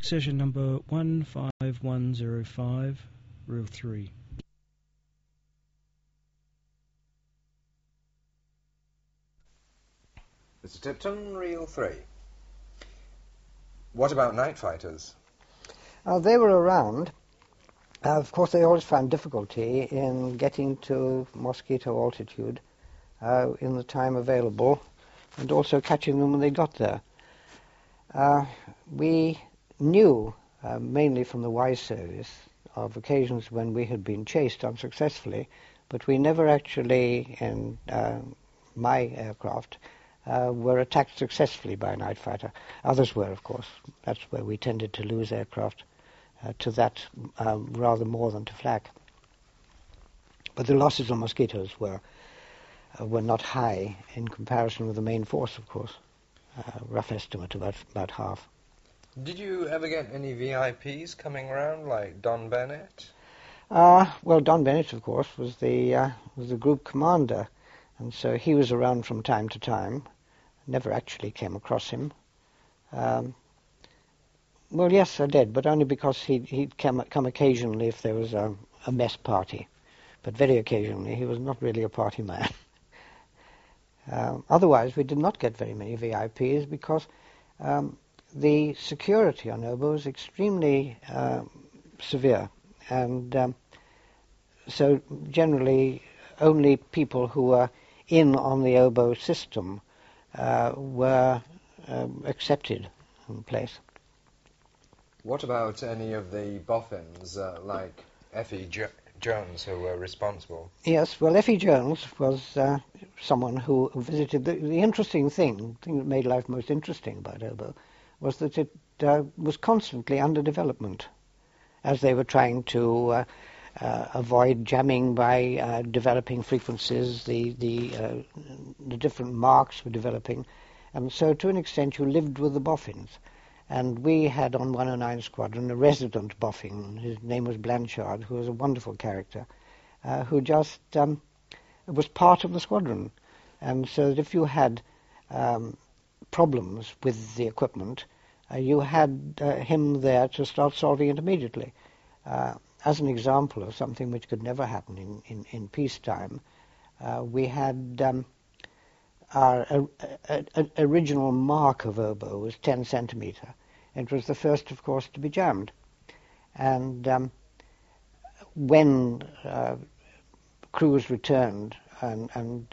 Session number 15105, Reel 3. Mr. Tipton, Reel 3. What about night fighters? They were around. Of course, they always found difficulty in getting to mosquito altitude in the time available, and also catching them when they got there. We knew, mainly from the Y service, of occasions when we had been chased unsuccessfully, but we never actually, in my aircraft, were attacked successfully by a night fighter. Others were, of course. That's where we tended to lose aircraft to that rather more than to flak. But the losses on mosquitoes were not high in comparison with the main force, of course. Rough estimate about half. Did you ever get any VIPs coming around, like Don Bennett? Well, Don Bennett, of course, was the group commander, and so he was around from time to time. Never actually came across him. Well, yes, I did, but only because he'd come occasionally if there was a mess party. But very occasionally. He was not really a party man. Otherwise, we did not get very many VIPs because the security on Obo was extremely severe. And so generally only people who were in on the Obo system were accepted in place. What about any of the boffins, like Effie Jones, who were responsible? Yes, well, Effie Jones was someone who visited. The interesting thing that made life most interesting about Obo was that it was constantly under development as they were trying to avoid jamming by developing frequencies. The different marks were developing, and so to an extent you lived with the boffins. And we had on 109 Squadron a resident boffin. His name was Blanchard, who was a wonderful character, who just was part of the squadron. And so that if you had problems with the equipment, you had him there to start solving it immediately. As an example of something which could never happen in peacetime, we had our original mark of Obo was 10 centimeter. It was the first, of course, to be jammed. And when crews returned and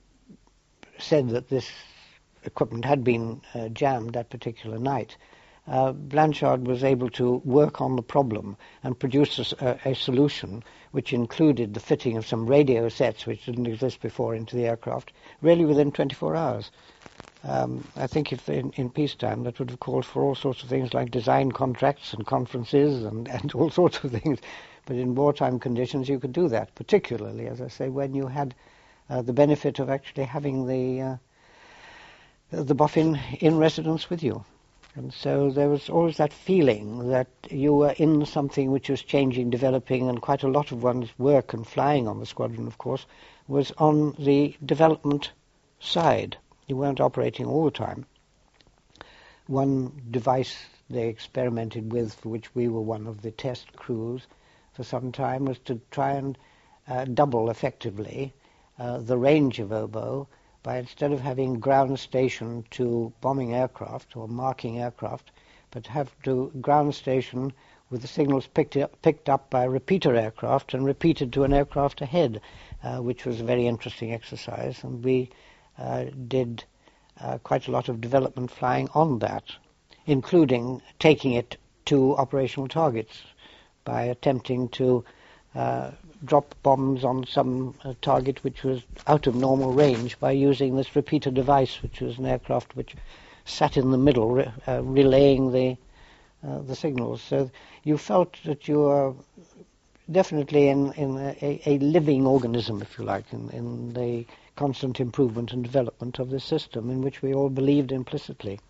said that this equipment had been jammed that particular night, Blanchard was able to work on the problem and produce a solution which included the fitting of some radio sets which didn't exist before into the aircraft, really within 24 hours. I think if in peacetime that would have called for all sorts of things like design contracts and conferences and all sorts of things. But in wartime conditions you could do that, particularly, as I say, when you had the benefit of actually having the boffin in residence with you. And so there was always that feeling that you were in something which was changing, developing, and quite a lot of one's work and flying on the squadron, of course, was on the development side. You weren't operating all the time. One device they experimented with, for which we were one of the test crews for some time, was to try and double effectively the range of Obo by, instead of having ground station to bombing aircraft or marking aircraft, but have to ground station with the signals picked up by repeater aircraft and repeated to an aircraft ahead, which was a very interesting exercise. And we did quite a lot of development flying on that, including taking it to operational targets by attempting to drop bombs on some target which was out of normal range by using this repeater device, which was an aircraft which sat in the middle, relaying the signals. So you felt that you were definitely in a living organism, if you like, in the constant improvement and development of this system in which we all believed implicitly.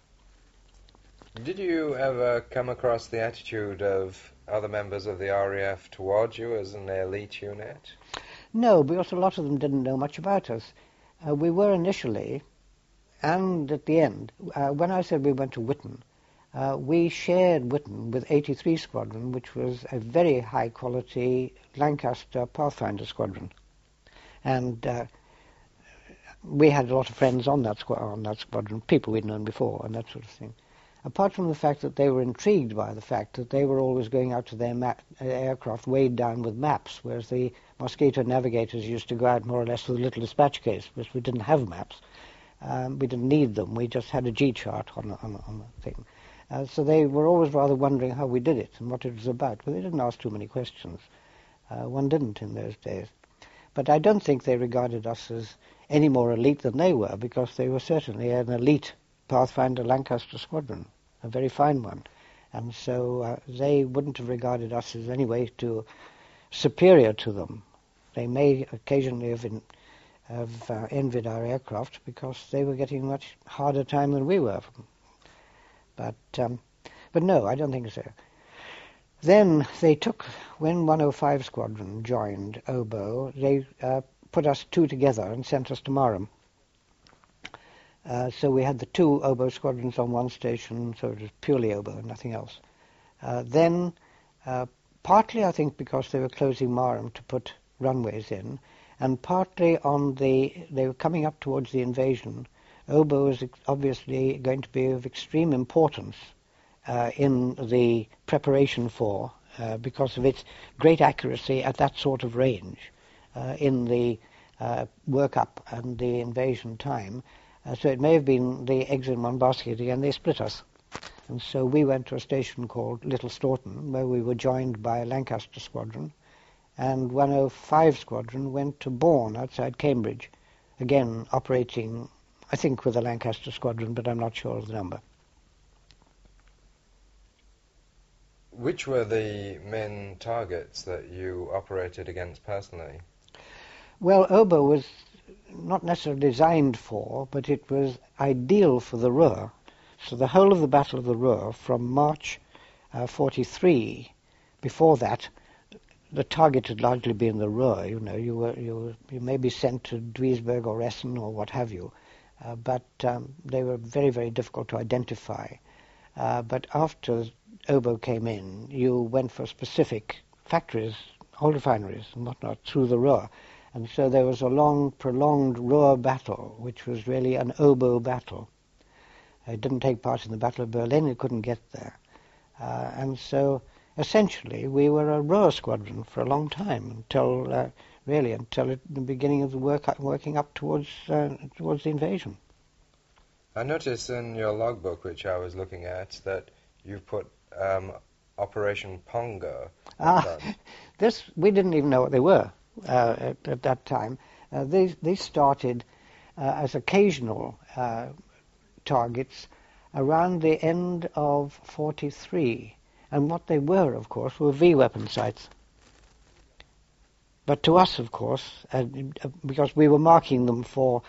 Did you ever come across the attitude of other members of the RAF towards you as an elite unit? No, because a lot of them didn't know much about us. We were initially, and at the end, when I said we went to Witten, we shared Witten with 83 Squadron, which was a very high-quality Lancaster Pathfinder squadron. And we had a lot of friends on that squadron, people we'd known before and that sort of thing. Apart from the fact that they were intrigued by the fact that they were always going out to their aircraft weighed down with maps, whereas the Mosquito navigators used to go out more or less with a little dispatch case, because we didn't have maps. We didn't need them. We just had a G-chart on the thing. So they were always rather wondering how we did it and what it was about. But they didn't ask too many questions. One didn't in those days. But I don't think they regarded us as any more elite than they were, because they were certainly an elite Pathfinder Lancaster squadron, a very fine one. And so they wouldn't have regarded us as any way superior to them. They may occasionally have envied our aircraft because they were getting a much harder time than we were. But no, I don't think so. Then they took, when 105 Squadron joined Obo, they put us two together and sent us to Marham. So we had the two Obo squadrons on one station, so it was purely Obo, nothing else. Then, partly I think because they were closing Marham to put runways in, and partly they were coming up towards the invasion. Obo was obviously going to be of extreme importance in the preparation for, because of its great accuracy at that sort of range in the work-up and the invasion time. So it may have been the eggs in one basket again. They split us. And so we went to a station called Little Staunton, where we were joined by a Lancaster squadron, and 105 Squadron went to Bourne, outside Cambridge, again operating, I think, with a Lancaster squadron, but I'm not sure of the number. Which were the main targets that you operated against personally? Well, Obo was not necessarily designed for, but it was ideal for the Ruhr. So the whole of the Battle of the Ruhr from March 43, before that, the target had largely been the Ruhr. You know, you may be sent to Duisburg or Essen or what have you, but they were very, very difficult to identify. But after Obo came in, you went for specific factories, oil refineries and whatnot, through the Ruhr. And so there was a long, prolonged Ruhr battle, which was really an Obo battle. It didn't take part in the Battle of Berlin. It couldn't get there. And so, essentially, we were a Ruhr squadron for a long time, until the beginning of the working up towards the invasion. I noticed in your logbook, which I was looking at, that you put Operation Pongo. This, we didn't even know what they were at that time. They started as occasional targets around the end of 43. And what they were, of course, were V-weapon sites. But to us, of course, because we were marking them for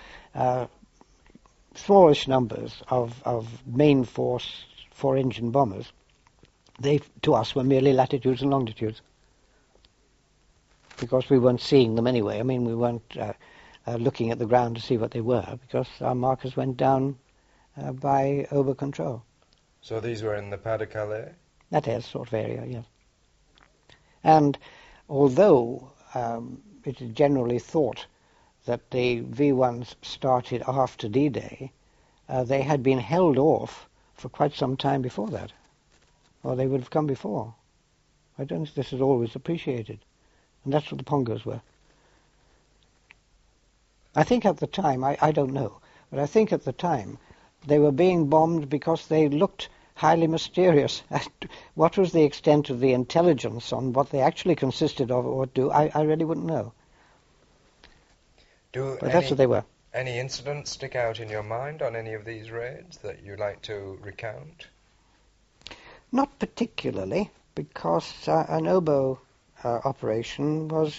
smallish numbers of main force 4-engine bombers, they, to us, were merely latitudes and longitudes. Because we weren't seeing them anyway. I mean, we weren't looking at the ground to see what they were, because our markers went down by Obo control. So these were in the Pas-de-Calais? That is, sort of area, yes. And although it is generally thought that the V1s started after D-Day, they had been held off for quite some time before that, or they would have come before. I don't think this is always appreciated. And that's what the Pongos were. I think at the time, I don't know, but I think at the time they were being bombed because they looked highly mysterious. What was the extent of the intelligence on what they actually consisted of or would do, I really wouldn't know. But that's what they were. Any incidents stick out in your mind on any of these raids that you'd like to recount? Not particularly, because an Obo operation was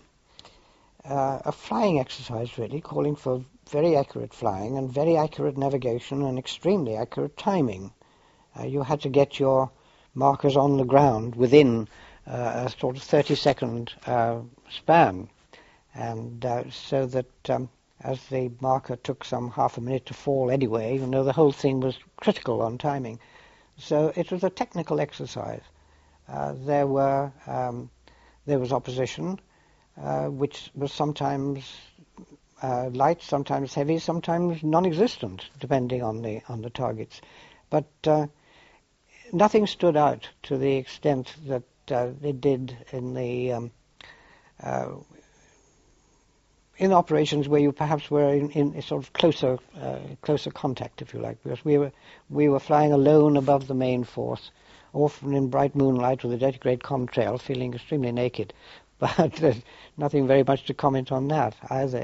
a flying exercise, really, calling for very accurate flying and very accurate navigation and extremely accurate timing. You had to get your markers on the ground within a sort of 30-second span, and so that as the marker took some half a minute to fall anyway, you know, the whole thing was critical on timing. So it was a technical exercise. There was opposition, which was sometimes light, sometimes heavy, sometimes non-existent, depending on the targets. But nothing stood out to the extent that it did in operations where you perhaps were in a sort of closer contact, if you like, because we were flying alone above the main force, often in bright moonlight with a dirty great contrail, feeling extremely naked. But there's nothing very much to comment on that. Either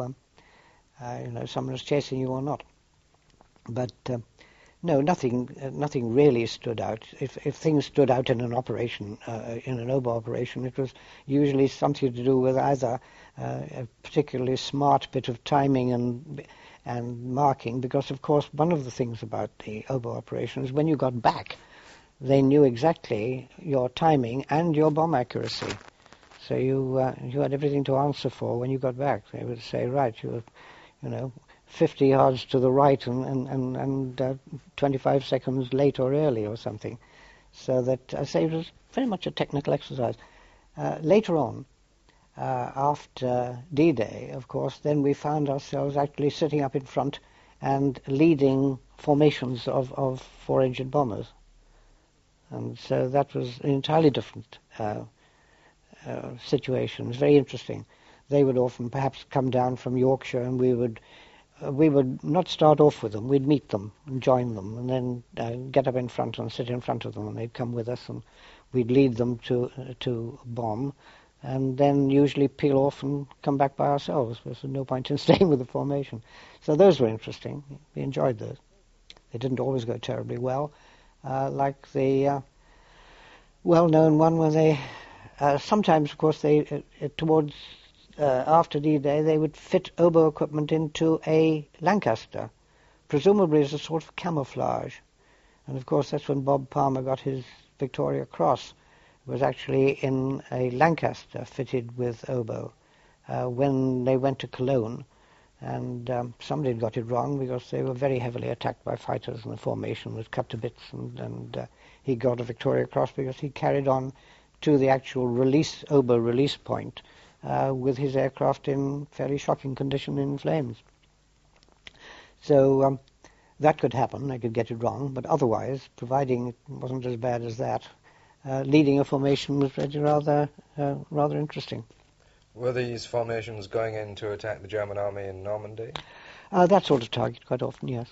someone is chasing you or not. But no, nothing really stood out. If things stood out in an operation, in an OBA operation, it was usually something to do with either a particularly smart bit of timing and marking, because of course one of the things about the OBA operation is when you got back, they knew exactly your timing and your bomb accuracy. So you had everything to answer for when you got back. They would say, right, you 50 yards to the right and 25 seconds late or early or something. So that, I say, it was very much a technical exercise. Later on, after D-Day, of course, then we found ourselves actually sitting up in front and leading formations of four-engine bombers. And so that was an entirely different situation. It was very interesting. They would often perhaps come down from Yorkshire, and we would not start off with them. We'd meet them and join them, and then get up in front and sit in front of them, and they'd come with us, and we'd lead them to bomb, and then usually peel off and come back by ourselves. There's no point in staying with the formation. So those were interesting. We enjoyed those. They didn't always go terribly well, like the well-known one where they sometimes, of course, they towards after D-Day, they would fit OBO equipment into a Lancaster, presumably as a sort of camouflage. And of course, that's when Bob Palmer got his Victoria Cross. It was actually in a Lancaster fitted with OBO when they went to Cologne. And somebody had got it wrong because they were very heavily attacked by fighters, and the formation was cut to bits. And he got a Victoria Cross because he carried on to the actual OBO release point with his aircraft in fairly shocking condition in flames. So that could happen. I could get it wrong, but otherwise, providing it wasn't as bad as that, leading a formation was really rather interesting. Were these formations going in to attack the German army in Normandy? That sort of target, quite often, yes.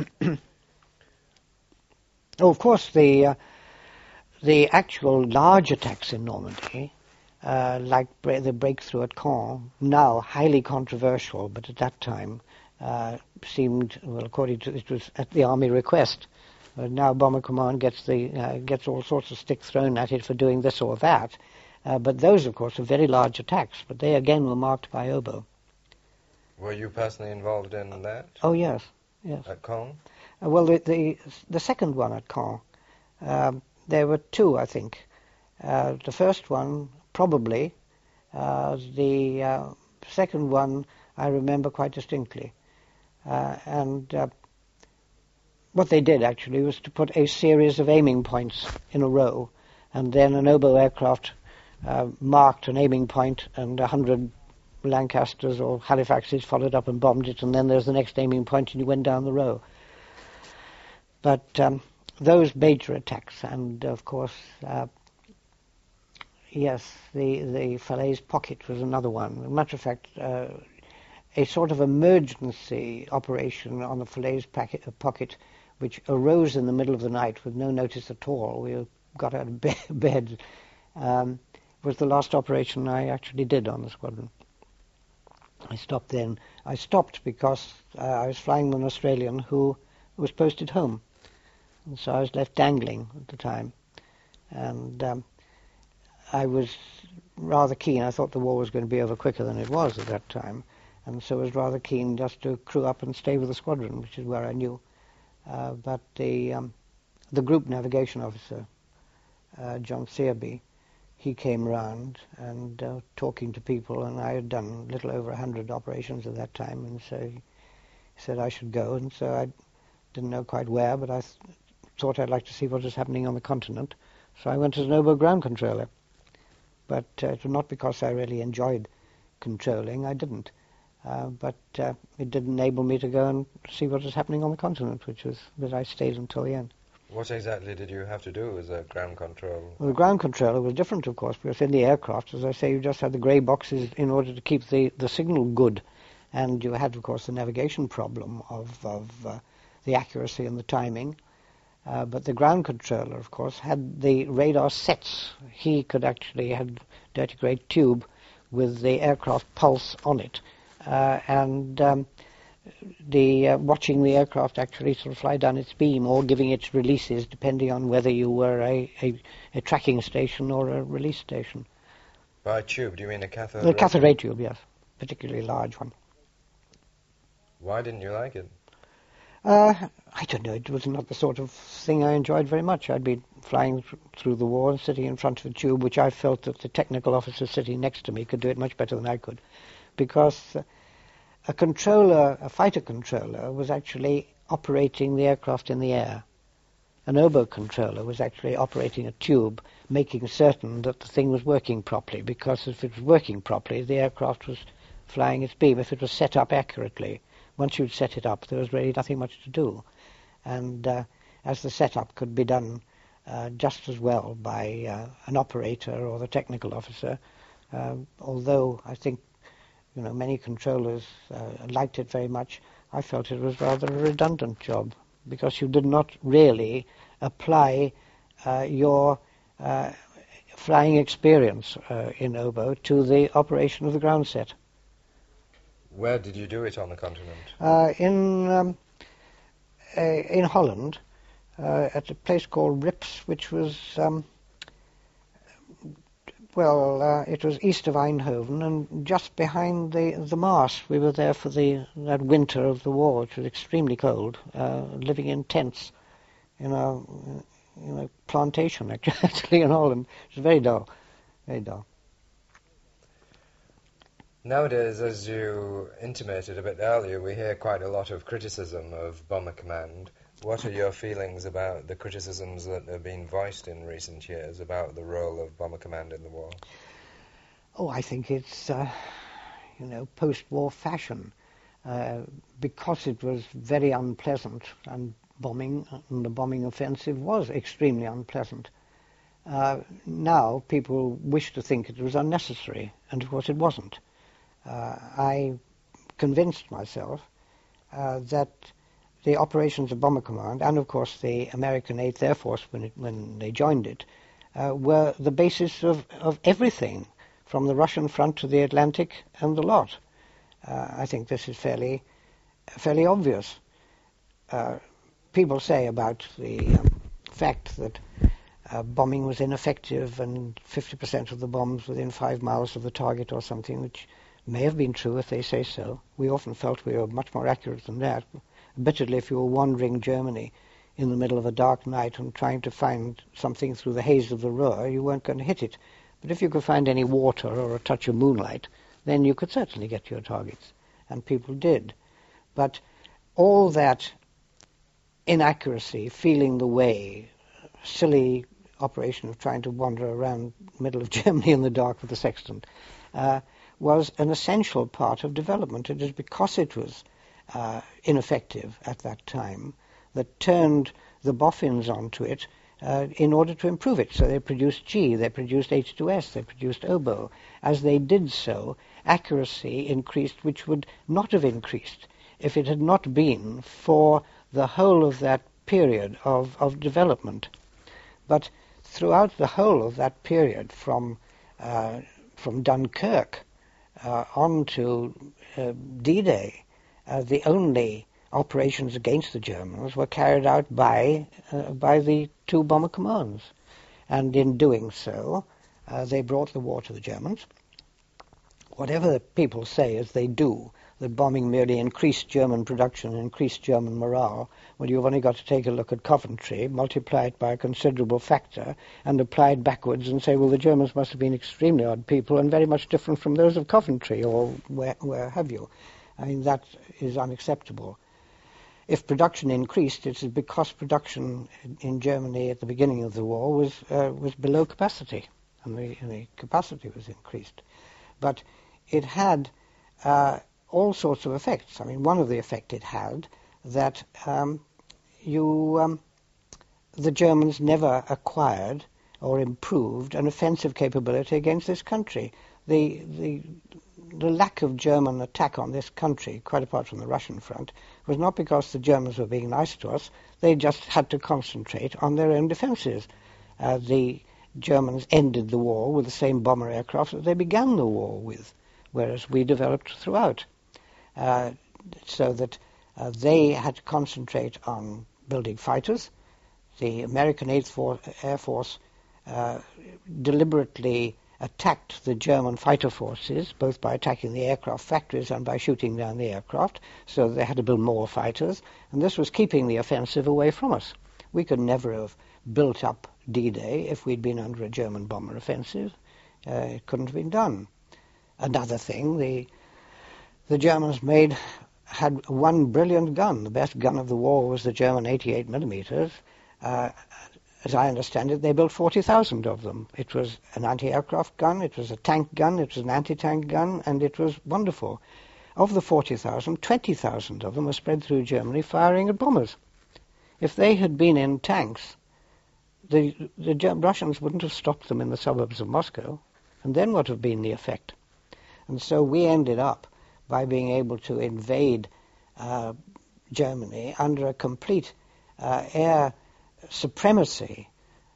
Oh, of course, the actual large attacks in Normandy, like the breakthrough at Caen, now highly controversial, but at that time seemed, well, according to it was at the army request. Now Bomber Command gets all sorts of stick thrown at it for doing this or that. But those, of course, are very large attacks, but they again were marked by OBO. Were you personally involved in that? Oh, yes. At Caen? Well, the second one at Caen, there were two, I think. The first one, probably. The second one, I remember quite distinctly. And what they did, actually, was to put a series of aiming points in a row, and then an OBO aircraft marked an aiming point, and 100 Lancasters or Halifaxes followed up and bombed it, and then there's the next aiming point, and you went down the row. But those major attacks, and of course, yes, the Falaise Pocket was another one. As a matter of fact, a sort of emergency operation on the Falaise Pocket, which arose in the middle of the night with no notice at all. We got out of bed. Was the last operation I actually did on the squadron. I stopped then. I stopped because I was flying with an Australian who was posted home. And so I was left dangling at the time. And I was rather keen. I thought the war was going to be over quicker than it was at that time. And so I was rather keen just to crew up and stay with the squadron, which is where I knew. But the group navigation officer, John Searby, he came round and talking to people, and I had done a little over 100 operations at that time, and so he said I should go, and so I didn't know quite where, but I thought I'd like to see what was happening on the continent, so I went as an oboe ground controller. But it was not because I really enjoyed controlling, I didn't. But it did enable me to go and see what was happening on the continent, which was that I stayed until the end. What exactly did you have to do as a ground control? Well, the ground controller was different, of course, because in the aircraft, as I say, you just had the grey boxes in order to keep the signal good. And you had, of course, the navigation problem of the accuracy and the timing. But the ground controller, of course, had the radar sets. He could actually have a dirty grey tube with the aircraft pulse on it. Watching the aircraft actually sort of fly down its beam or giving its releases, depending on whether you were a tracking station or a release station. By tube, do you mean a cathode? The cathode ray tube, yes, particularly large one. Why didn't you like it? I don't know, it was not the sort of thing I enjoyed very much. I'd been flying through the war and sitting in front of a tube, which I felt that the technical officer sitting next to me could do it much better than I could, because a fighter controller was actually operating the aircraft in the air. An oboe controller was actually operating a tube, making certain that the thing was working properly, because if it was working properly, the aircraft was flying its beam. If it was set up accurately, once you'd set it up, there was really nothing much to do. And as the setup could be done just as well by an operator or the technical officer, although I think many controllers liked it very much, I felt it was rather a redundant job, because you did not really apply your flying experience in oboe to the operation of the ground set. Where did you do it on the continent? In Holland, at a place called Rips, which was it was east of Eindhoven and just behind the Maas. We were there for that winter of the war, which was extremely cold, living in tents in a plantation, actually, in Holland. It was very dull, very dull. Nowadays, as you intimated a bit earlier, we hear quite a lot of criticism of Bomber Command. What are your feelings about the criticisms that have been voiced in recent years about the role of Bomber Command in the war? Oh, I think it's, post-war fashion, because it was very unpleasant, and the bombing offensive was extremely unpleasant. Now people wish to think it was unnecessary, and of course it wasn't. I convinced myself that the operations of Bomber Command, and of course the American 8th Air Force when they joined it, were the basis of everything, from the Russian front to the Atlantic and the lot. I think this is fairly obvious. People say about the fact that bombing was ineffective and 50% of the bombs within 5 miles of the target or something, which may have been true if they say so. We often felt we were much more accurate than that. Admittedly, if you were wandering Germany in the middle of a dark night and trying to find something through the haze of the Ruhr, you weren't going to hit it. But if you could find any water or a touch of moonlight, then you could certainly get to your targets. And people did. But all that inaccuracy, feeling the way, silly operation of trying to wander around the middle of Germany in the dark with the sextant, was an essential part of development. It is because it was ineffective at that time that turned the boffins onto it in order to improve it. So they produced G, they produced H2S, they produced oboe. As they did so, accuracy increased, which would not have increased if it had not been for the whole of that period of development. But throughout the whole of that period, from Dunkirk on to D-Day, the only operations against the Germans were carried out by the two bomber commands. And in doing so, they brought the war to the Germans. Whatever the people say, as they do, that bombing merely increased German production and increased German morale, well, you've only got to take a look at Coventry, multiply it by a considerable factor, and apply it backwards and say, well, the Germans must have been extremely odd people and very much different from those of Coventry, or where have you. I mean, that is unacceptable. if production increased, it is because production in Germany at the beginning of the war was below capacity, and the capacity was increased. But it had all sorts of effects. I mean, one of the effects it had that the Germans never acquired or improved an offensive capability against this country. The lack of German attack on this country, quite apart from the Russian front, was not because the Germans were being nice to us. They just had to concentrate on their own defences. The Germans ended the war with the same bomber aircraft that they began the war with, whereas we developed throughout. So that they had to concentrate on building fighters. The American 8th Air Force deliberately attacked the German fighter forces, both by attacking the aircraft factories and by shooting down the aircraft, so they had to build more fighters, and this was keeping the offensive away from us. We could never have built up D-Day if we'd been under a German bomber offensive. It couldn't have been done. Another thing, the Germans had one brilliant gun. The best gun of the war was the German 88 millimeters. As I understand it, they built 40,000 of them. It was an anti-aircraft gun, it was a tank gun, it was an anti-tank gun, and it was wonderful. Of the 40,000, 20,000 of them were spread through Germany firing at bombers. If they had been in tanks, the Russians wouldn't have stopped them in the suburbs of Moscow, and then what would have been the effect? And so we ended up by being able to invade Germany under a complete air supremacy,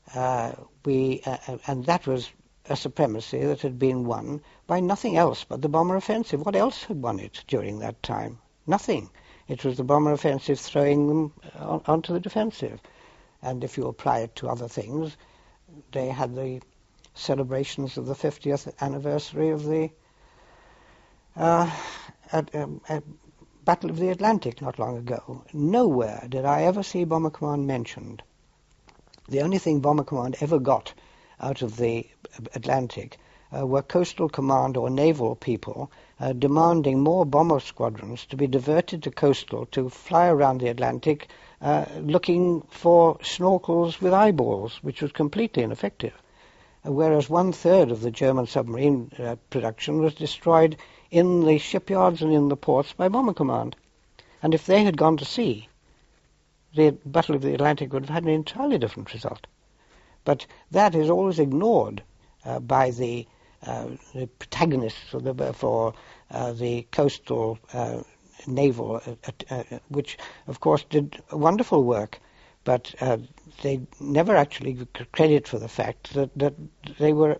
and that was a supremacy that had been won by nothing else but the bomber offensive. What else had won it during that time? Nothing. It was the bomber offensive throwing them onto the defensive. And if you apply it to other things, they had the celebrations of the 50th anniversary of the Battle of the Atlantic not long ago. Nowhere did I ever see Bomber Command mentioned. The only thing Bomber Command ever got out of the Atlantic were Coastal Command or naval people demanding more bomber squadrons to be diverted to coastal to fly around the Atlantic looking for snorkels with eyeballs, which was completely ineffective. Whereas 1/3 of the German submarine production was destroyed in the shipyards and in the ports by Bomber Command. And if they had gone to sea, the Battle of the Atlantic would have had an entirely different result. But that is always ignored by the protagonists for the coastal naval, which of course did wonderful work, but they never actually get credit for the fact that they were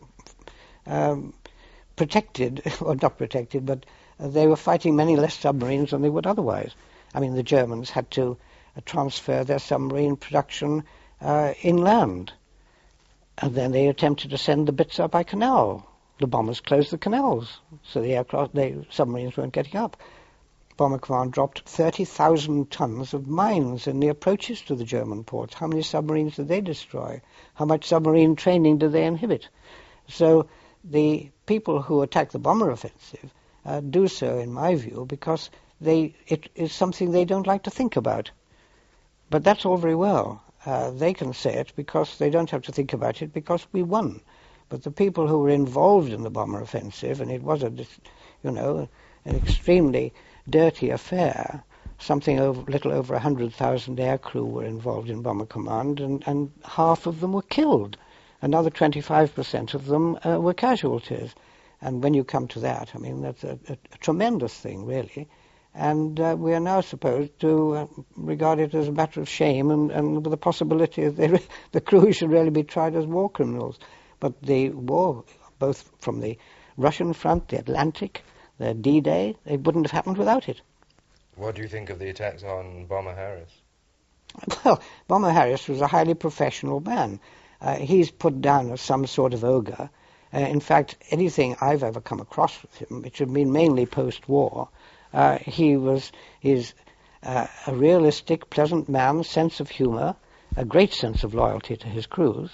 protected, or not protected, but they were fighting many less submarines than they would otherwise. I mean, the Germans had to transfer their submarine production inland, and then they attempted to send the bits up by canal. The bombers closed the canals, so the submarines weren't getting up. Bomber Command dropped 30,000 tons of mines in the approaches to the German ports. How many submarines did they destroy? How much submarine training did they inhibit? So the people who attack the bomber offensive do so, in my view, because it is something they don't like to think about. But that's all very well. They can say it because they don't have to think about it because we won. But the people who were involved in the bomber offensive, and it was an extremely dirty affair, little over 100,000 aircrew were involved in Bomber Command, and half of them were killed. Another 25% of them were casualties. And when you come to that, I mean, that's a tremendous thing, really. And we are now supposed to regard it as a matter of shame and with the possibility that the crew should really be tried as war criminals. But the war, both from the Russian front, the Atlantic, the D-Day, it wouldn't have happened without it. What do you think of the attacks on Bomber Harris? Well, Bomber Harris was a highly professional man. He's put down as some sort of ogre. In fact, anything I've ever come across with him, which had been mainly post-war, he's a realistic, pleasant man, sense of humour, a great sense of loyalty to his crews.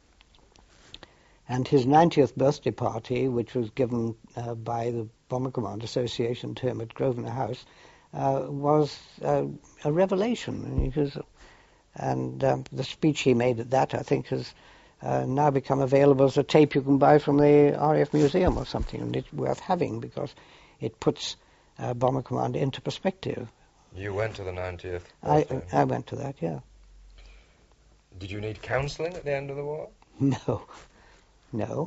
And his 90th birthday party, which was given by the Bomber Command Association to him at Grosvenor House, was a revelation. And the speech he made at that, I think, has now become available as a tape you can buy from the RAF Museum or something, and it's worth having because it puts Bomber Command into perspective. You went to the 90th? I went to that, yeah. Did you need counselling at the end of the war? No.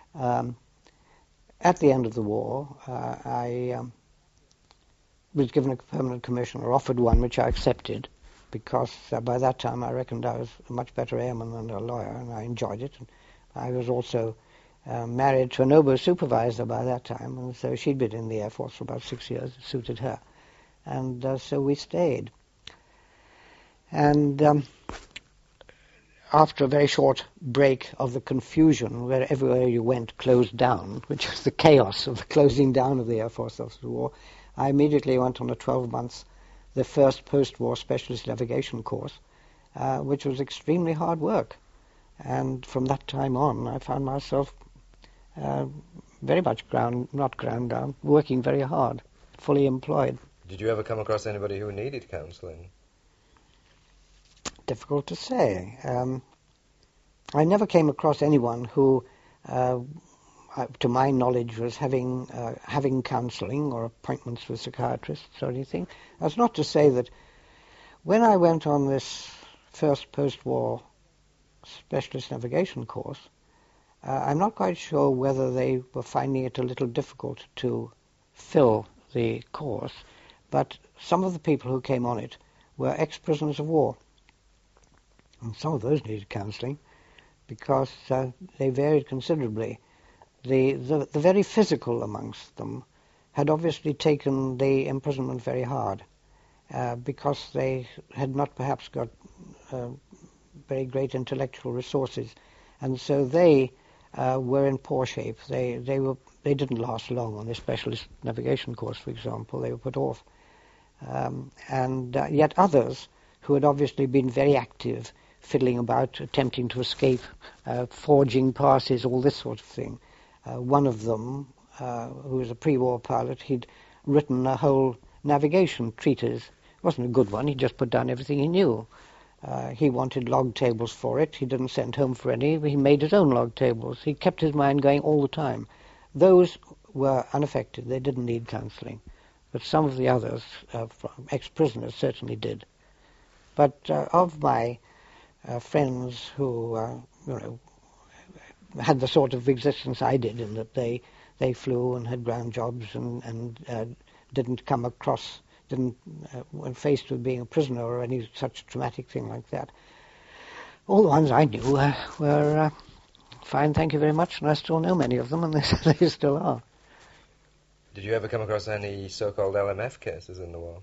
At the end of the war, I was given a permanent commission, or offered one, which I accepted, because by that time I reckoned I was a much better airman than a lawyer, and I enjoyed it. And I was also married to an oboe supervisor by that time, and so she'd been in the Air Force for about 6 years. It suited her. And so we stayed. And after a very short break of the confusion, where everywhere you went closed down, which was the chaos of the closing down of the Air Force after the war, I immediately went on a 12-month, the first post-war specialist navigation course, which was extremely hard work. And from that time on, I found myself very much not ground down, working very hard, fully employed. Did you ever come across anybody who needed counselling? Difficult to say. I never came across anyone who, to my knowledge, was having counselling or appointments with psychiatrists or anything. That's not to say that when I went on this first post-war specialist navigation course, I'm not quite sure whether they were finding it a little difficult to fill the course, but some of the people who came on it were ex-prisoners of war. And some of those needed counselling because they varied considerably. The very physical amongst them had obviously taken the imprisonment very hard because they had not perhaps got very great intellectual resources, and so they were in poor shape. They didn't last long on the specialist navigation course, for example. They were put off. And yet others who had obviously been very active, fiddling about, attempting to escape, forging passes, all this sort of thing. One of them, who was a pre-war pilot, he'd written a whole navigation treatise. It wasn't a good one, he just put down everything he knew. He wanted log tables for it. He didn't send home for any. He made his own log tables. He kept his mind going all the time. Those were unaffected. They didn't need counselling. But some of the others, ex-prisoners, certainly did. But of my friends who, had the sort of existence I did, in that they flew and had ground jobs and didn't come across, when faced with being a prisoner or any such traumatic thing like that. All the ones I knew were fine, thank you very much, and I still know many of them, and they still are. Did you ever come across any so-called LMF cases in the war?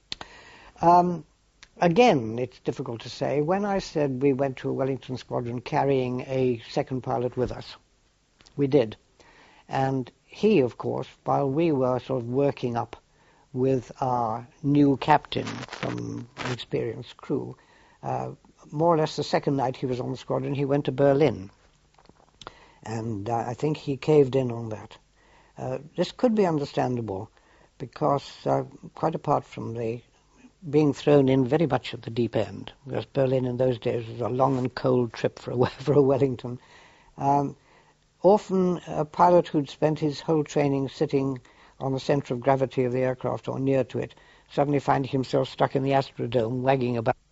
Again, it's difficult to say. When I said we went to a Wellington squadron carrying a second pilot with us, we did. And he, of course, while we were sort of working up with our new captain from an experienced crew, more or less the second night he was on the squadron, he went to Berlin. And I think he caved in on that. This could be understandable because, quite apart from the being thrown in very much at the deep end, because Berlin in those days was a long and cold trip for a Wellington, often a pilot who'd spent his whole training sitting on the centre of gravity of the aircraft or near to it, suddenly finding himself stuck in the Astrodome, wagging about